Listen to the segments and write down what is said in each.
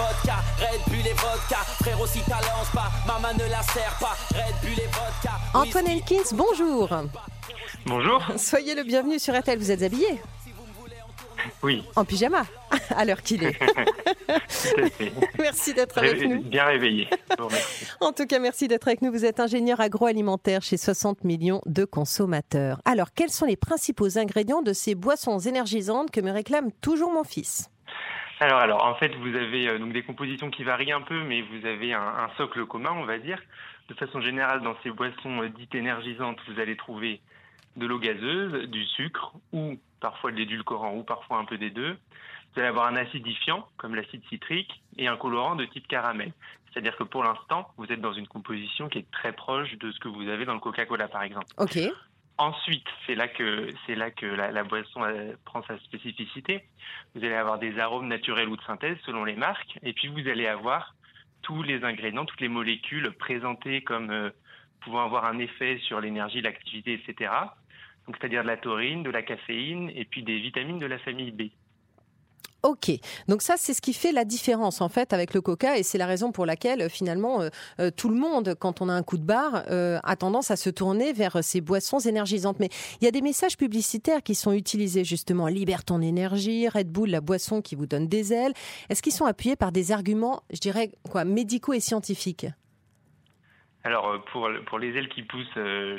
vodka, Red Bull et vodka. Frérot, si ta lance pas, maman ne la sert pas. Red Bull et vodka. Antoine Elkins, bonjour. Bonjour. Soyez le bienvenu sur RTL, vous êtes habillé ? Oui. En pyjama, à l'heure qu'il est. Merci d'être avec nous. Bien réveillé. En tout cas, merci d'être avec nous. Vous êtes ingénieur agroalimentaire chez 60 millions de consommateurs. Alors, quels sont les principaux ingrédients de ces boissons énergisantes que me réclame toujours mon fils ? Alors, en fait, vous avez donc des compositions qui varient un peu, mais vous avez un socle commun, on va dire. De façon générale, dans ces boissons dites énergisantes, vous allez trouver de l'eau gazeuse, du sucre ou parfois de l'édulcorant ou parfois un peu des deux. Vous allez avoir un acidifiant comme l'acide citrique et un colorant de type caramel. C'est-à-dire que pour l'instant, vous êtes dans une composition qui est très proche de ce que vous avez dans le Coca-Cola par exemple. Ok. Ensuite, c'est là que la boisson prend sa spécificité. Vous allez avoir des arômes naturels ou de synthèse selon les marques. Et puis vous allez avoir tous les ingrédients, toutes les molécules présentées comme pouvant avoir un effet sur l'énergie, l'activité, etc. Donc, c'est-à-dire de la taurine, de la caféine et puis des vitamines de la famille B. Ok, donc ça c'est ce qui fait la différence en fait avec le coca et c'est la raison pour laquelle finalement tout le monde, quand on a un coup de barre, a tendance à se tourner vers ces boissons énergisantes. Mais il y a des messages publicitaires qui sont utilisés justement, libère ton énergie, Red Bull, la boisson qui vous donne des ailes. Est-ce qu'ils sont appuyés par des arguments, je dirais, médicaux et scientifiques ? Alors, pour les ailes qui poussent,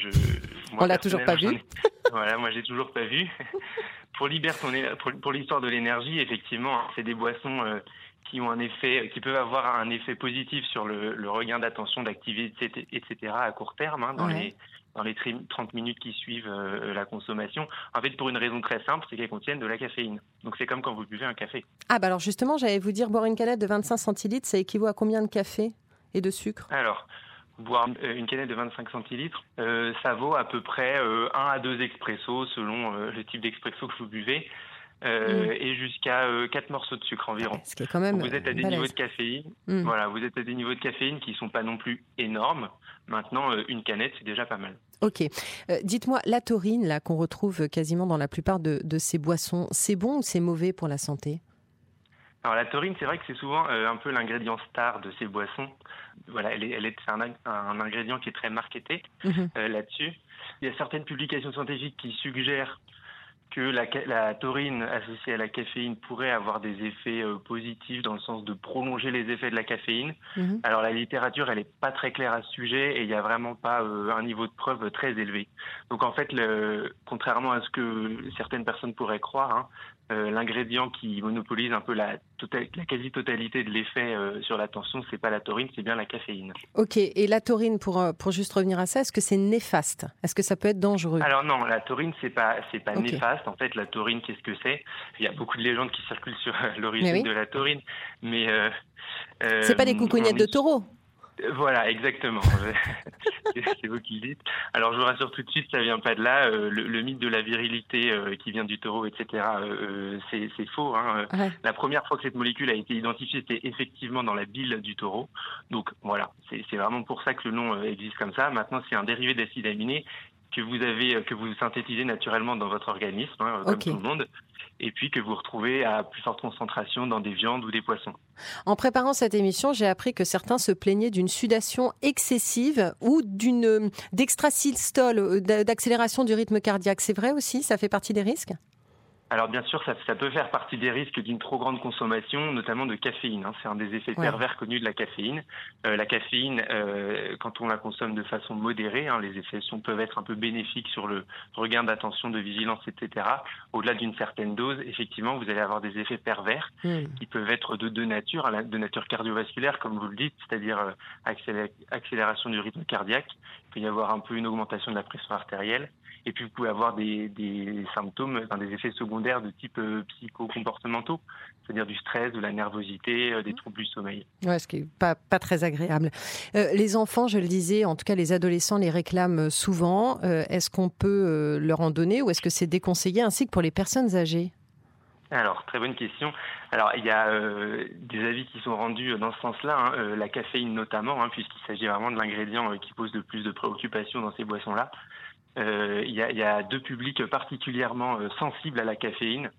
on l'a toujours pas vu. Voilà, moi j'ai toujours pas vu. Pour l'histoire de l'énergie, effectivement, c'est des boissons qui ont un effet, qui peuvent avoir un effet positif sur le regain d'attention, d'activité, etc. à court terme, dans les 30 minutes qui suivent la consommation. En fait, pour une raison très simple, c'est qu'elles contiennent de la caféine. Donc c'est comme quand vous buvez un café. Ah bah alors justement, j'allais vous dire, boire une canette de 25 centilitres, ça équivaut à combien de café et de sucre ? Alors, boire une canette de 25 centilitres, ça vaut à peu près 1 à 2 expressos selon le type d'expresso que vous buvez et jusqu'à 4 morceaux de sucre environ. Ce qui est quand même donc vous êtes à des niveaux de caféine. Voilà, vous êtes à des niveaux de caféine qui sont pas non plus énormes. Maintenant, une canette, c'est déjà pas mal. Ok. Dites-moi, la taurine là qu'on retrouve quasiment dans la plupart de ces boissons, c'est bon ou c'est mauvais pour la santé ? Alors la taurine, c'est vrai que c'est souvent un peu l'ingrédient star de ces boissons. Voilà, c'est un ingrédient qui est très marketé là-dessus. Il y a certaines publications scientifiques qui suggèrent que la taurine associée à la caféine pourrait avoir des effets positifs dans le sens de prolonger les effets de la caféine. Alors la littérature, elle est pas très claire à ce sujet et il y a vraiment pas un niveau de preuve très élevé. Donc en fait, contrairement à ce que certaines personnes pourraient croire, l'ingrédient qui monopolise un peu la quasi-totalité de l'effet sur l'attention, c'est pas la taurine, c'est bien la caféine. Ok, et la taurine, pour juste revenir à ça, est-ce que c'est néfaste ? Est-ce que ça peut être dangereux ? Alors non, la taurine, c'est pas néfaste. En fait, la taurine, qu'est-ce que c'est ? Il y a beaucoup de légendes qui circulent sur l'origine de la taurine, mais c'est pas des coucougnettes de taureau ? Voilà, exactement. C'est vous qui le dites. Alors, je vous rassure tout de suite, ça vient pas de là. Le mythe de la virilité qui vient du taureau, etc., c'est faux. Ouais. La première fois que cette molécule a été identifiée, c'était effectivement dans la bile du taureau. Donc, voilà, c'est vraiment pour ça que le nom existe comme ça. Maintenant, c'est un dérivé d'acide aminé que vous synthétisez naturellement dans votre organisme, comme tout le monde, et puis que vous retrouvez à plus forte concentration dans des viandes ou des poissons. En préparant cette émission, j'ai appris que certains se plaignaient d'une sudation excessive ou d'extrasystole, d'accélération du rythme cardiaque. C'est vrai aussi ? Ça fait partie des risques ? Alors bien sûr, ça peut faire partie des risques d'une trop grande consommation, notamment de caféine. C'est un des effets pervers connus de la caféine. La caféine, quand on la consomme de façon modérée, les effets peuvent être un peu bénéfiques sur le regain d'attention, de vigilance, etc. Au-delà d'une certaine dose, effectivement, vous allez avoir des effets pervers qui peuvent être de nature cardiovasculaire, comme vous le dites, c'est-à-dire accélération du rythme cardiaque. Il peut y avoir un peu une augmentation de la pression artérielle. Et puis, vous pouvez avoir des symptômes, des effets secondaires de type psychocomportementaux, c'est-à-dire du stress, de la nervosité, des troubles du sommeil. Ouais, ce qui n'est pas très agréable. Les enfants, je le disais, en tout cas les adolescents les réclament souvent. Est-ce qu'on peut leur en donner ou est-ce que c'est déconseillé, ainsi que pour les personnes âgées ? Alors, très bonne question. Alors, il y a des avis qui sont rendus dans ce sens-là, la caféine notamment, puisqu'il s'agit vraiment de l'ingrédient qui pose le plus de préoccupations dans ces boissons-là. Il y a deux publics particulièrement sensibles à la caféine,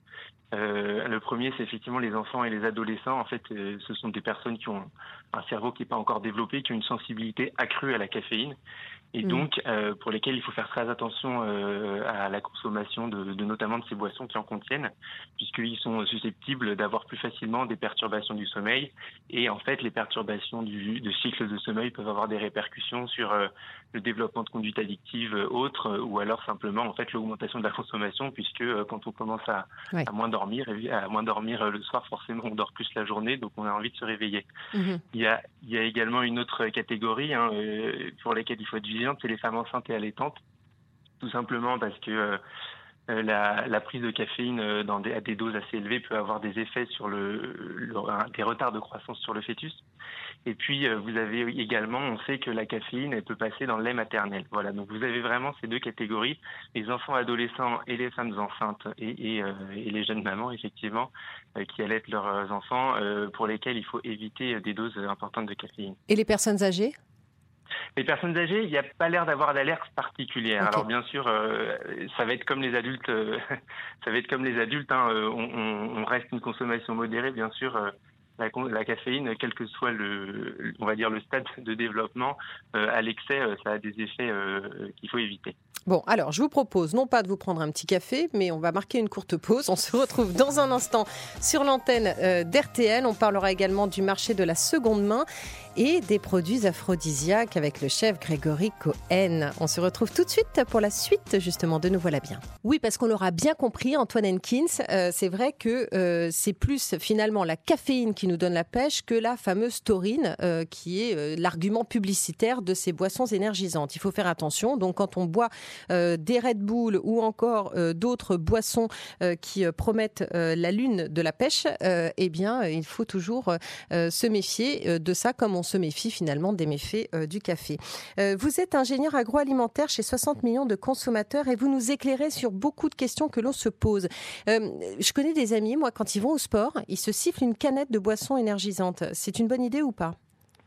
Le premier, c'est effectivement les enfants et les adolescents. En fait, ce sont des personnes qui ont un cerveau qui n'est pas encore développé, qui ont une sensibilité accrue à la caféine. Et donc, pour lesquels il faut faire très attention à la consommation notamment de ces boissons qui en contiennent, puisqu'ils sont susceptibles d'avoir plus facilement des perturbations du sommeil. Et en fait, les perturbations de cycle de sommeil peuvent avoir des répercussions sur le développement de conduites addictives autres, ou alors simplement en fait l'augmentation de la consommation, puisque quand on commence à moins dormir le soir, forcément on dort plus la journée, donc on a envie de se réveiller. Il y a également une autre catégorie pour laquelle il faut être vigilant, c'est les femmes enceintes et allaitantes, tout simplement parce que la prise de caféine à des doses assez élevées peut avoir des effets sur des retards de croissance sur le fœtus. Et puis vous avez également, on sait que la caféine elle peut passer dans le lait maternel. Voilà, donc vous avez vraiment ces deux catégories, les enfants adolescents et les femmes enceintes et les jeunes mamans effectivement qui allaitent leurs enfants, pour lesquels il faut éviter des doses importantes de caféine. Et les personnes âgées ? Les personnes âgées, il n'y a pas l'air d'avoir d'alerte particulière. Okay. Alors bien sûr, ça va être comme les adultes. On reste une consommation modérée, bien sûr. La caféine, quel que soit on va dire le stade de développement, à l'excès, ça a des effets qu'il faut éviter. Bon, alors je vous propose non pas de vous prendre un petit café, mais on va marquer une courte pause. On se retrouve dans un instant sur l'antenne d'RTL. On parlera également du marché de la seconde main et des produits aphrodisiaques avec le chef Grégory Cohen. On se retrouve tout de suite pour la suite justement de Nous voilà bien. Oui, parce qu'on l'aura bien compris, Antoine Henkins, c'est vrai que c'est plus finalement la caféine qui nous donne la pêche que la fameuse taurine qui est l'argument publicitaire de ces boissons énergisantes. Il faut faire attention. Donc quand on boit des Red Bull ou encore d'autres boissons qui promettent la lune de la pêche, eh bien il faut toujours se méfier de ça comme on se méfie finalement des méfaits du café. Vous êtes ingénieur agroalimentaire chez 60 millions de consommateurs et vous nous éclairez sur beaucoup de questions que l'on se pose. Je connais des amis, moi, quand ils vont au sport, ils se sifflent une canette de boisson énergisante. C'est une bonne idée ou pas ?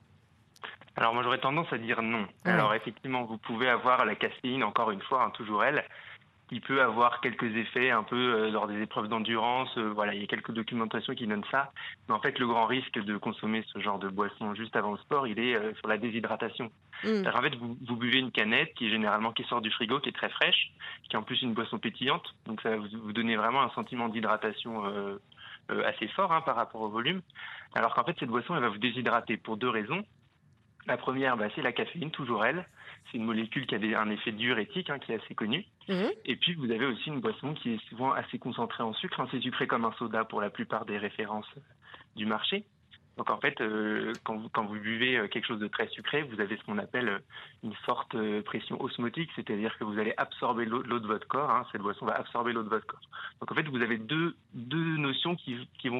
Alors moi j'aurais tendance à dire non. Ouais. Alors effectivement vous pouvez avoir la caféine, encore une fois, toujours elle, qui peut avoir quelques effets un peu lors des épreuves d'endurance. Voilà, il y a quelques documentations qui donnent ça. Mais en fait le grand risque de consommer ce genre de boisson juste avant le sport, il est sur la déshydratation. Alors, en fait vous buvez une canette qui sort du frigo, qui est très fraîche, qui est en plus une boisson pétillante. Donc ça va vous donner vraiment un sentiment d'hydratation assez fort par rapport au volume. Alors qu'en fait cette boisson elle va vous déshydrater pour deux raisons. La première, c'est la caféine, toujours elle. C'est une molécule qui a un effet diurétique qui est assez connu. Et puis, vous avez aussi une boisson qui est souvent assez concentrée en sucre. C'est sucré comme un soda pour la plupart des références du marché. Donc, en fait, quand vous buvez quelque chose de très sucré, vous avez ce qu'on appelle une forte pression osmotique, c'est-à-dire que vous allez absorber l'eau de votre corps. Cette boisson va absorber l'eau de votre corps. Donc, en fait, vous avez deux notions qui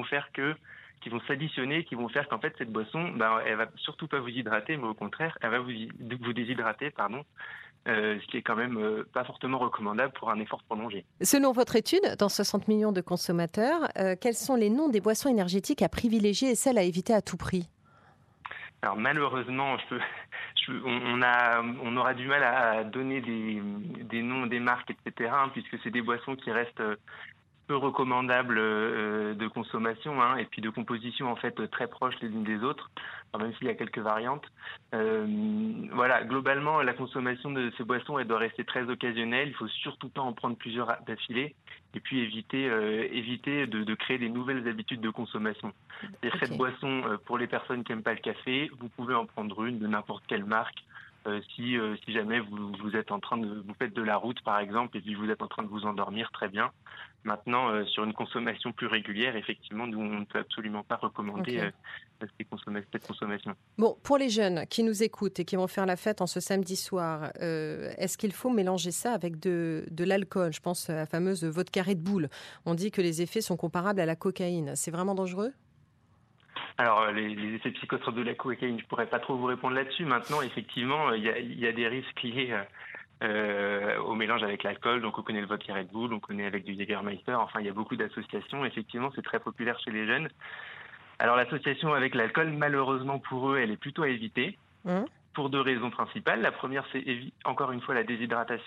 vont s'additionner, qui vont faire qu'en fait cette boisson, elle va surtout pas vous hydrater, mais au contraire, elle va vous déshydrater, ce qui est quand même pas fortement recommandable pour un effort prolongé. Selon votre étude, dans 60 millions de consommateurs, quels sont les noms des boissons énergétiques à privilégier et celles à éviter à tout prix ? Alors malheureusement, on aura du mal à donner des noms, des marques, etc., puisque c'est des boissons qui restent peu recommandables de consommation et puis de composition en fait très proches les unes des autres, même s'il y a quelques variantes. Voilà, globalement la consommation de ces boissons elle doit rester très occasionnelle. Il faut surtout pas en prendre plusieurs d'affilée et puis éviter de créer des nouvelles habitudes de consommation. Et cette boisson pour les personnes qui n'aiment pas le café, vous pouvez en prendre une de n'importe quelle marque. Si jamais vous êtes en train vous faites de la route par exemple et puis vous êtes en train de vous endormir, très bien. Maintenant, sur une consommation plus régulière, effectivement, nous, on ne peut absolument pas recommander cette consommation. Bon, pour les jeunes qui nous écoutent et qui vont faire la fête en ce samedi soir, est-ce qu'il faut mélanger ça avec de l'alcool ? Je pense à la fameuse vodka Red Bull. On dit que les effets sont comparables à la cocaïne. C'est vraiment dangereux ? Alors, les effets psychotropes de la cocaïne, je ne pourrais pas trop vous répondre là-dessus. Maintenant, effectivement, il y a des risques liés au mélange avec l'alcool. Donc, on connaît le vodka Red Bull, on connaît avec du Jägermeister. Enfin, il y a beaucoup d'associations. Effectivement, c'est très populaire chez les jeunes. Alors, l'association avec l'alcool, malheureusement pour eux, elle est plutôt à éviter pour deux raisons principales. La première, c'est encore une fois la déshydratation.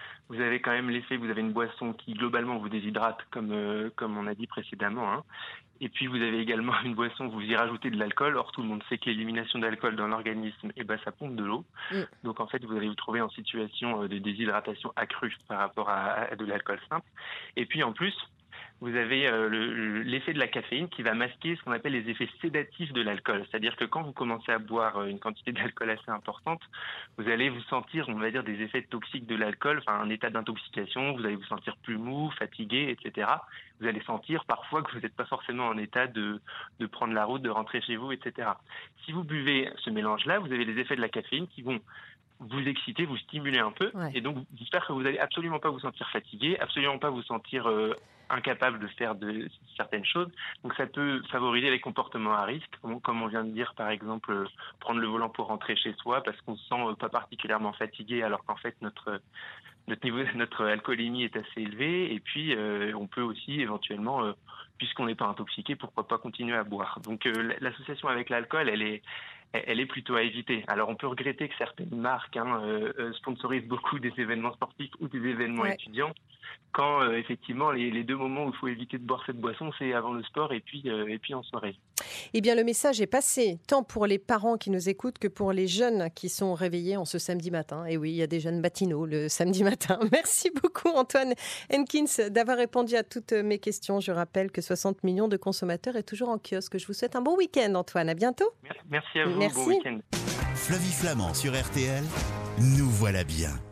vous avez quand même l'effet, vous avez une boisson qui globalement vous déshydrate, comme on a dit précédemment, hein. Et puis vous avez également une boisson, vous y rajoutez de l'alcool. Or, tout le monde sait que l'élimination d'alcool dans l'organisme, ça pompe de l'eau. Donc en fait, vous allez vous trouver en situation de déshydratation accrue par rapport à de l'alcool simple. Et puis en plus, vous avez l'effet de la caféine qui va masquer ce qu'on appelle les effets sédatifs de l'alcool. C'est-à-dire que quand vous commencez à boire une quantité d'alcool assez importante, vous allez vous sentir, on va dire, des effets toxiques de l'alcool, enfin un état d'intoxication, vous allez vous sentir plus mou, fatigué, etc. Vous allez sentir parfois que vous n'êtes pas forcément en état de prendre la route, de rentrer chez vous, etc. Si vous buvez ce mélange-là, vous avez les effets de la caféine qui vont vous exciter, vous stimuler un peu, et donc j'espère que vous n'allez absolument pas vous sentir fatigué, absolument pas vous sentir incapable de faire de certaines choses. Donc ça peut favoriser les comportements à risque, comme on vient de dire, par exemple prendre le volant pour rentrer chez soi parce qu'on se sent pas particulièrement fatigué alors qu'en fait notre alcoolémie est assez élevée, et puis on peut aussi éventuellement, puisqu'on n'est pas intoxiqué, pourquoi pas continuer à boire. Donc l'association avec l'alcool, elle est plutôt à éviter. Alors on peut regretter que certaines marques sponsorisent beaucoup des événements sportifs ou des événements étudiants, quand effectivement les deux moments où il faut éviter de boire cette boisson, c'est avant le sport et puis en soirée. Eh bien, le message est passé, tant pour les parents qui nous écoutent que pour les jeunes qui sont réveillés en ce samedi matin. Et oui, il y a des jeunes matinaux le samedi matin. Merci beaucoup Antoine Henkins d'avoir répondu à toutes mes questions. Je rappelle que 60 millions de consommateurs est toujours en kiosque. Je vous souhaite un bon week-end Antoine, à bientôt. Merci à vous, Merci. Bon week-end. Flavie Flament sur RTL, nous voilà bien.